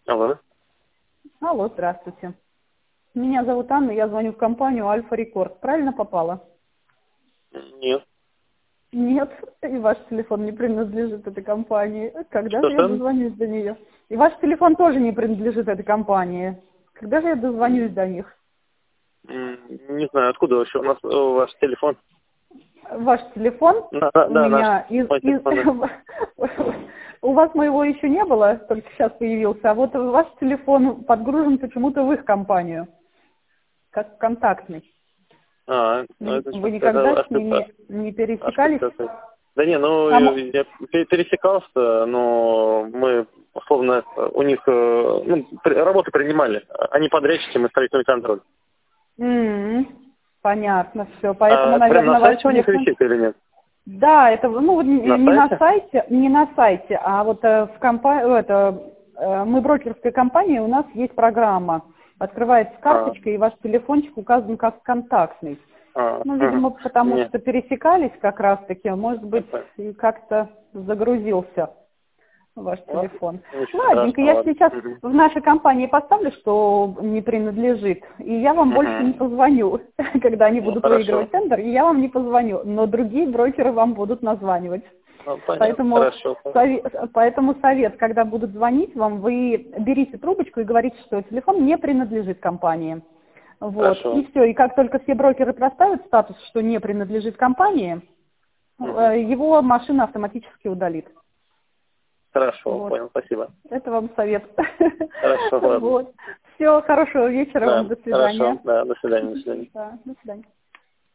Алло. Алло, здравствуйте. Меня зовут Анна, я звоню в компанию Альфа Рекорд. Правильно попала? Нет. Нет, и ваш телефон не принадлежит этой компании. Когда Что же я там? дозвонюсь до нее? И ваш телефон тоже не принадлежит этой компании. Когда же я дозвонюсь до них? Не знаю, откуда вообще ваш телефон? Ваш телефон Да, у наш меня мой телефон. у вас моего еще не было, только сейчас появился, а вот ваш телефон подгружен почему-то в их компанию, как контактный. Ну это Вы что-то никогда с ошибка. ними не пересекались? Ошибка. Да не, ну Там... я пересекался, но мы условно у них работы принимали. Они подрядчики, мы строительный контроль. Понятно, все. Поэтому, Прям на наверное, ваш сайте у них телефон... висит или нет? Да, это На не на сайте? сайте, не на сайте, а вот в мы брокерская компания, у нас есть программа. Открывается карточка, и ваш телефончик указан как контактный. Ну, видимо, потому Нет. что пересекались как раз-таки, может быть, и как-то загрузился ваш телефон. Ничего Ладненько, страшного, я ладно. сейчас в нашей компании поставлю, что не принадлежит, и я вам больше не позвоню, когда они Ну, будут хорошо. выигрывать тендер, и я вам не позвоню, но другие брокеры вам будут названивать. Ну, понятно, Поэтому, хорошо. поэтому совет, когда будут звонить вам, вы берите трубочку и говорите, что телефон не принадлежит компании. Вот, Хорошо. и все. И как только все брокеры проставят статус, что не принадлежит компании, его машина автоматически удалит. Хорошо, Вот. понял, спасибо. Это вам совет. Хорошо, ладно. Вот. Все, хорошего вечера Да, вам. До хорошо, свидания. да, до свидания, до свидания. Да, до свидания.